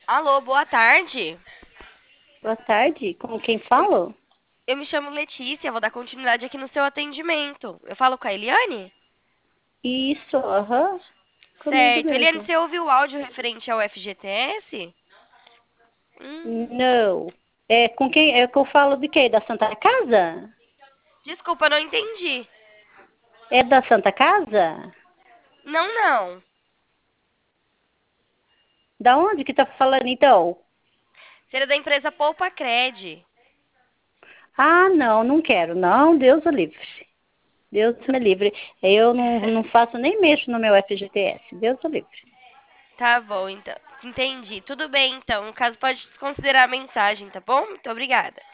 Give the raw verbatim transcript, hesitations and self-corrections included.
Alô, boa tarde. Boa tarde, com quem Eu, falo? eu me chamo Letícia, vou dar continuidade aqui no seu atendimento. Eu falo com a Eliane? Isso, aham, comigo Certo. Eliane, mesmo. você ouviu o áudio referente ao F G T S? Hum, Não. É com quem? É que eu falo de quê? Da Santa Casa? desculpa, não entendi. É da Santa Casa? Não, não. Da onde que tá falando então? Seria da empresa Poupa Cred. Ah, não, não quero. Não, Deus o livre. Deus me livre. Eu não, não faço nem mexo no meu F G T S. Deus o livre. Tá bom, então. Entendi. Tudo bem, então. No caso, pode desconsiderar a mensagem, tá bom? Muito obrigada.